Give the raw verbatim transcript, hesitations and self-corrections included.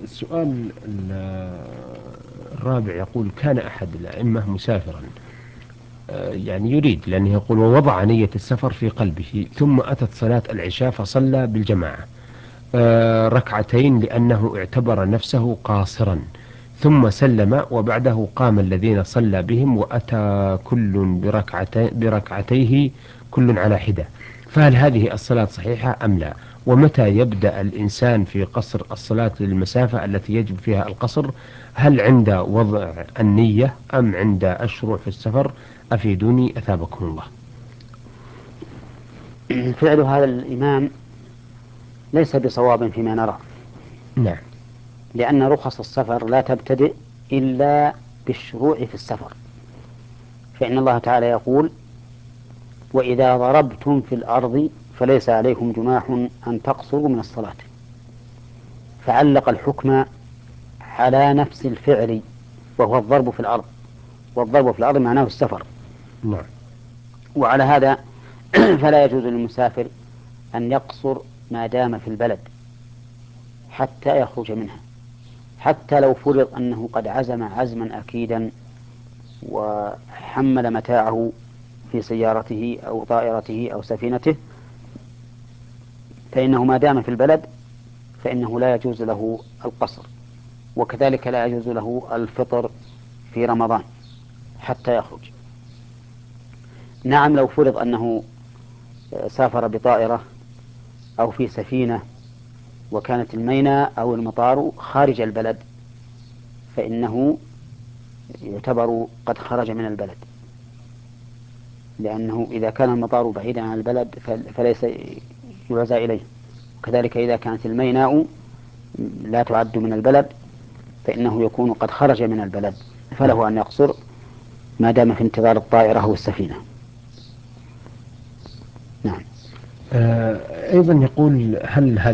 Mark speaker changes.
Speaker 1: السؤال الرابع يقول: كان أحد الأئمة مسافرا، آه، يعني يريد، لأنه يقول: ووضع نية السفر في قلبه، ثم أتت صلاة العشاء فصلى بالجماعة آه، ركعتين لأنه اعتبر نفسه قاصرا، ثم سلم، وبعده قام الذين صلى بهم، وأتى كل بركعتي بركعتيه كل على حدة. فهل هذه الصلاة صحيحة أم لا؟ ومتى يبدأ الإنسان في قصر الصلاة للمسافة التي يجب فيها القصر؟ هل عند وضع النية أم عند الشروع في السفر؟ أفيدوني أثابكم الله.
Speaker 2: فعل هذا الإمام ليس بصواب فيما نرى،
Speaker 1: نعم.
Speaker 2: لأن رخص السفر لا تبتدئ إلا بالشروع في السفر. فإن الله تعالى يقول: وإذا ضربتم في الأرض فليس عليكم جناح أن تقصروا من الصلاة. فعلق الحكم على نفس الفعل، وهو الضرب في الأرض، والضرب في الأرض معناه السفر.
Speaker 1: نعم.
Speaker 2: وعلى هذا فلا يجوز للمسافر أن يقصر ما دام في البلد حتى يخرج منها، حتى لو فرض أنه قد عزم عزما أكيدا وحمل متاعه في سيارته أو طائرته أو سفينته، فإنه ما دام في البلد فإنه لا يجوز له القصر. وكذلك لا يجوز له الفطر في رمضان حتى يخرج. نعم، لو فرض أنه سافر بطائرة أو في سفينة وكانت الميناء أو المطار خارج البلد، فإنه يعتبر قد خرج من البلد، لأنه إذا كان المطار بعيدا عن البلد فليس يعزى إليه. وكذلك إذا كانت الميناء لا تعد من البلد فإنه يكون قد خرج من البلد،
Speaker 1: نعم.
Speaker 2: فله أن يقصر ما دام في انتظار الطائرة أو السفينة. نعم.
Speaker 1: آه، أيضا يقول: هل